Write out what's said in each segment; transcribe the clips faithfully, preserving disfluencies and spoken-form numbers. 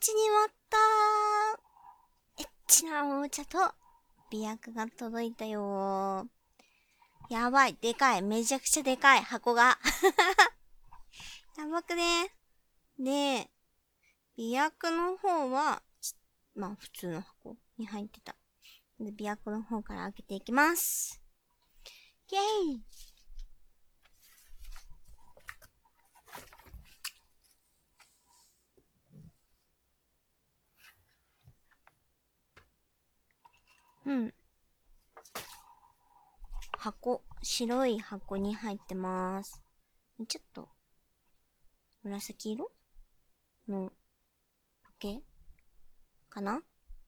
ちに割ったエッチなおもちゃと美薬が届いたよ。やばい、でかい、めちゃくちゃでかい、箱が。やばくね。で、美薬の方は、まあ普通の箱に入ってた。で、美薬の方から開けていきます。イェイ。うん。箱、白い箱に入ってます。ちょっと、紫色の時計かな。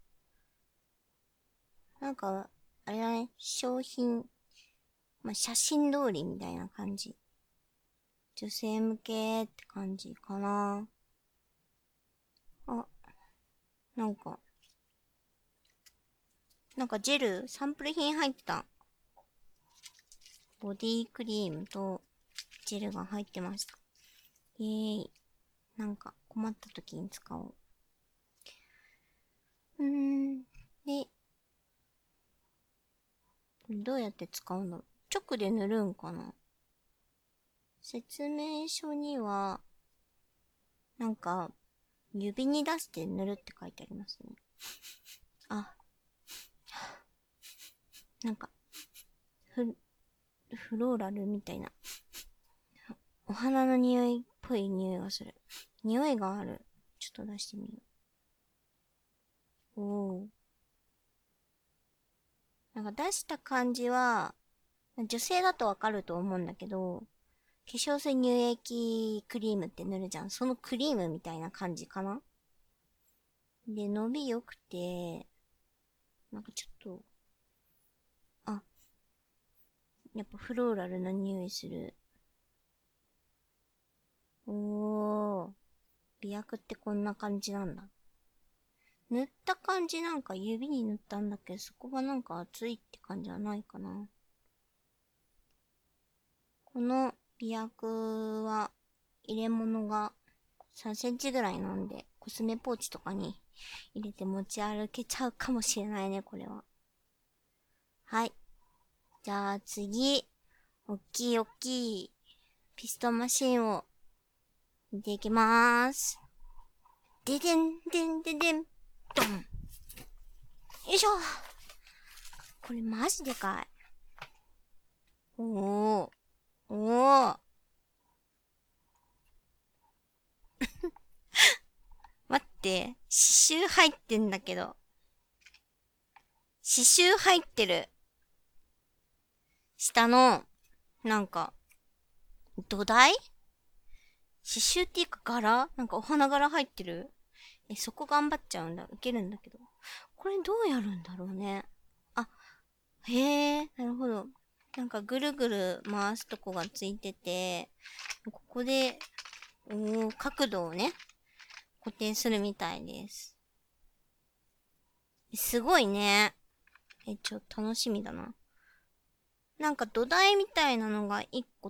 なんか、あれだね、商品、まあ、写真通りみたいな感じ。女性向けって感じかな。あ、なんか、なんかジェル、サンプル品入ってた。ボディクリームとジェルが入ってました。イェーイ。なんか困った時に使おう。うーん。で、どうやって使うんだろう。直で塗るんかな。説明書には、なんか、指に出して塗るって書いてありますね。あ、なんか、フ、フローラルみたいな。お花の匂いっぽい匂いがする。匂いがある。ちょっと出してみよう。おー。なんか出した感じは、女性だとわかると思うんだけど、化粧水乳液クリームって塗るじゃん。そのクリームみたいな感じかな。で、伸び良くて、なんかちょっと、あ、やっぱフローラルな匂いする。おー。美薬ってこんな感じなんだ。塗った感じなんか指に塗ったんだけど、そこがなんか熱いって感じはないかな。この美薬は入れ物がさんセンチぐらいなんで、コスメポーチとかに入れて持ち歩けちゃうかもしれないね、これは。はい。じゃあ次、おっきいおっきいピストンマシンを見ていきまーす。ででん、でんででん、ドン。よいしょ。これマジでかい。おー。おー。待って。刺繍入ってんだけど。刺繍入ってる。下の、なんか、土台刺繍っていうか柄なんかお花柄入ってる。え、そこ頑張っちゃうんだ。受けるんだけど。これどうやるんだろうね。あ、へえ、なるほど。なんかぐるぐる回すとこがついてて、ここで、おー、角度をね、固定するみたいです。すごいね。え、ちょっと楽しみだな。なんか土台みたいなのがいっこと、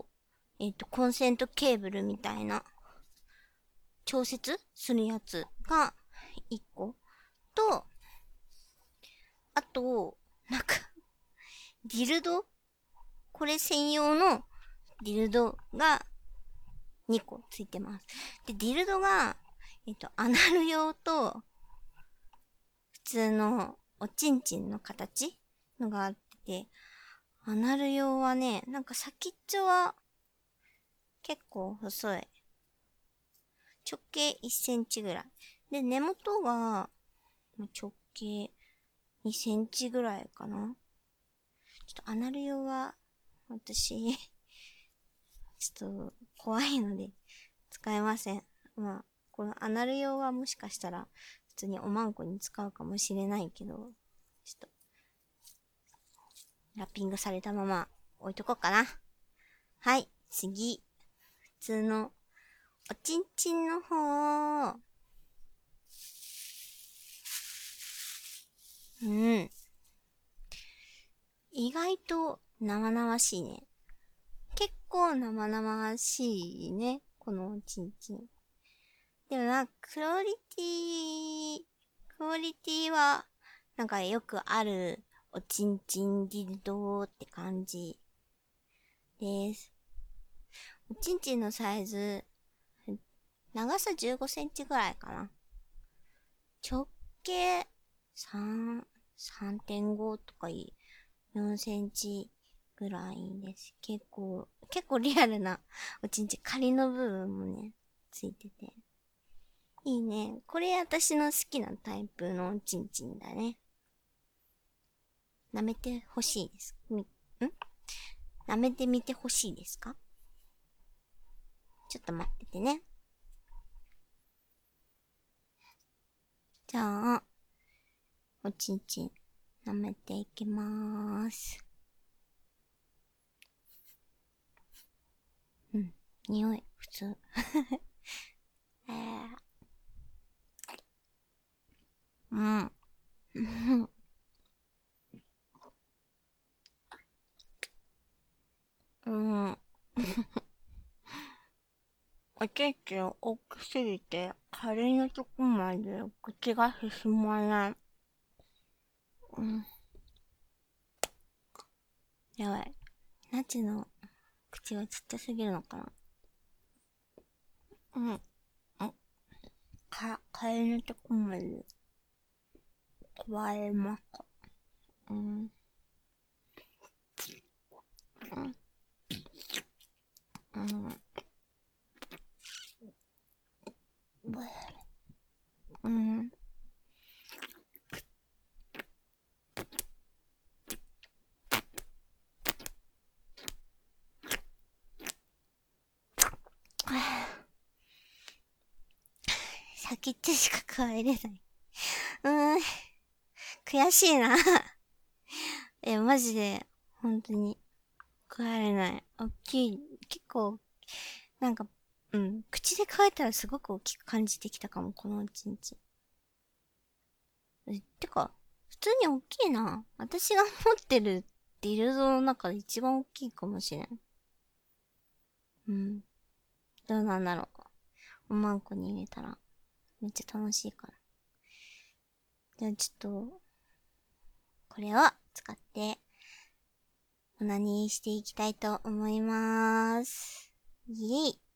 えっと、コンセントケーブルみたいな、調節するやつがいっこ。と、あと、なんかディルドこれ専用のディルドがにこついてます。で、ディルドが、えっと、アナル用と、普通のおちんちんの形のがあってて、アナル用はね、なんか先っちょは結構細い。直径いっセンチぐらい。で、根元が直径にセンチぐらいかな。ちょっとアナル用は、私、ちょっと怖いので使えません。まあ、このアナル用はもしかしたら普通におまんこに使うかもしれないけど、ちょっと、ラッピングされたまま置いとこうかな。はい、次。普通の、おちんちんの方。うん。意外と生々しいね。結構生々しいね。このおちんちん。 でもなんか、クオリティ、クオリティは、なんかよくある、おちんちんディルドって感じです。おちんちんのサイズ、長さじゅうごセンチぐらいかな。直径さん、さんてんごとかよんセンチぐらいです。結構、結構リアルなおちんちん、仮の部分もね、ついてて。いいね。これ私の好きなタイプのおちんちんだね。舐めてほしいです。み、ん舐めてみてほしいですか？ちょっと待っててね。じゃあ、おちんちん舐めていきまーす。うん。匂い、普通。えー、うん。うん。おちんちん大きすぎて、仮のとこまで口が進まない。うん。やばい。ナチの口がちっちゃすぎるのかな。うん。あ、か、仮のとこまで加えますか。うん。うん。うん。うん。先っちょしか加えれない。うーん。悔しいな。え、マジで、本当に、加えれない。大きい。結構、なんか、うん。口で加えたらすごく大きく感じてきたかも、このおちんちん。え、てか、普通に大きいな。私が持ってるディルドの中で一番大きいかもしれん。うん。どうなんだろう。おまんこに入れたら、めっちゃ楽しいから。じゃあちょっと、これを使って、オナニーしていきたいと思います。イエイ。